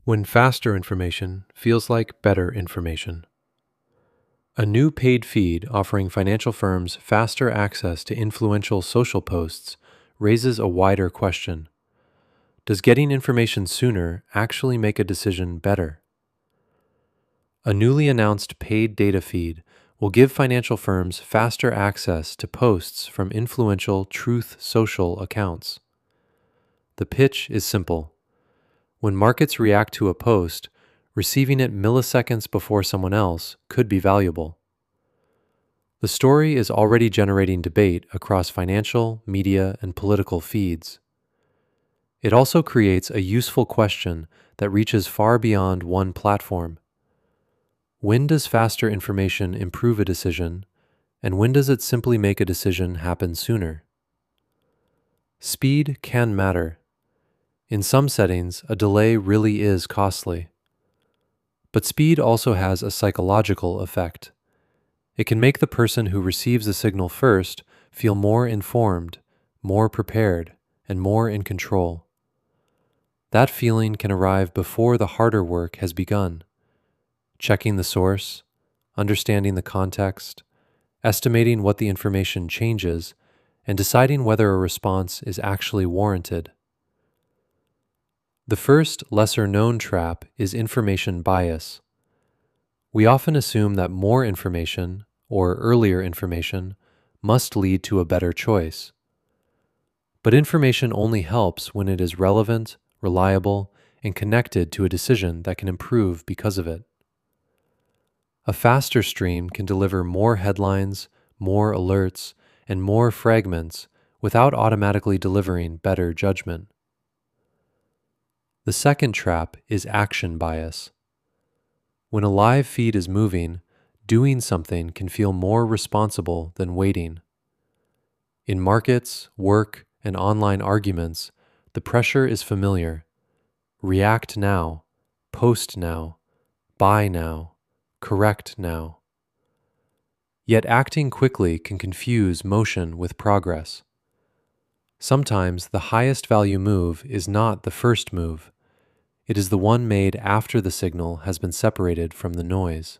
When faster information feels like better information. A new paid feed offering financial firms faster access to influential social posts raises a wider question. Does getting information sooner actually make a decision better? A newly announced paid data feed will give financial firms faster access to posts from influential Truth Social accounts. The pitch is simple. When markets react to a post, receiving it milliseconds before someone else could be valuable. The story is already generating debate across financial, media, and political feeds. It also creates a useful question that reaches far beyond one platform. When does faster information improve a decision, and when does it simply make a decision happen sooner? Speed can matter. In some settings, a delay really is costly. But speed also has a psychological effect. It can make the person who receives a signal first feel more informed, more prepared, and more in control. That feeling can arrive before the harder work has begun. Checking the source, understanding the context, estimating what the information changes, and deciding whether a response is actually warranted. The first, lesser-known trap is information bias. We often assume that more information, or earlier information, must lead to a better choice. But information only helps when it is relevant, reliable, and connected to a decision that can improve because of it. A faster stream can deliver more headlines, more alerts, and more fragments without automatically delivering better judgment. The second trap is action bias. When a live feed is moving, doing something can feel more responsible than waiting. In markets, work, and online arguments, the pressure is familiar. React now, post now, buy now, correct now. Yet acting quickly can confuse motion with progress. Sometimes the highest value move is not the first move. It is the one made after the signal has been separated from the noise.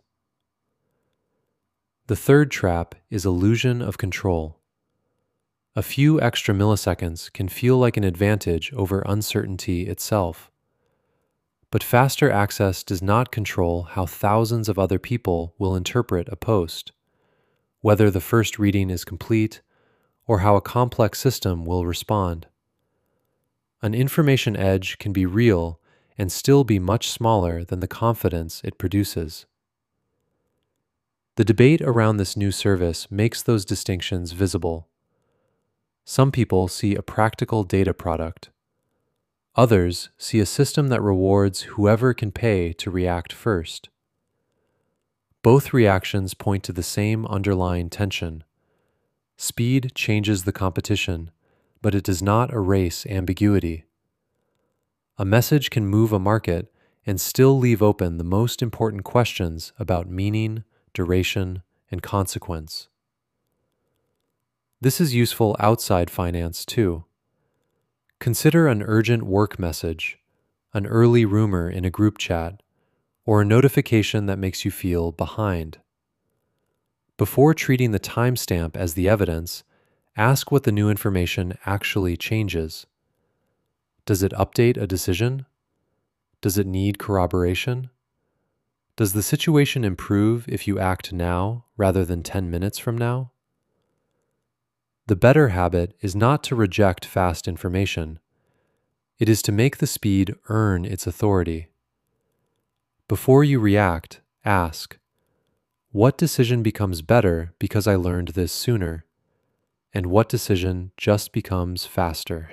The third trap is illusion of control. A few extra milliseconds can feel like an advantage over uncertainty itself. But faster access does not control how thousands of other people will interpret a post, whether the first reading is complete, or how a complex system will respond. An information edge can be real and still be much smaller than the confidence it produces. The debate around this new service makes those distinctions visible. Some people see a practical data product. Others see a system that rewards whoever can pay to react first. Both reactions point to the same underlying tension. Speed changes the competition, but it does not erase ambiguity. A message can move a market and still leave open the most important questions about meaning, duration, and consequence. This is useful outside finance too. Consider an urgent work message, an early rumor in a group chat, or a notification that makes you feel behind. Before treating the timestamp as the evidence, ask what the new information actually changes. Does it update a decision? Does it need corroboration? Does the situation improve if you act now rather than 10 minutes from now? The better habit is not to reject fast information. It is to make the speed earn its authority. Before you react, ask, what decision becomes better because I learned this sooner? And what decision just becomes faster?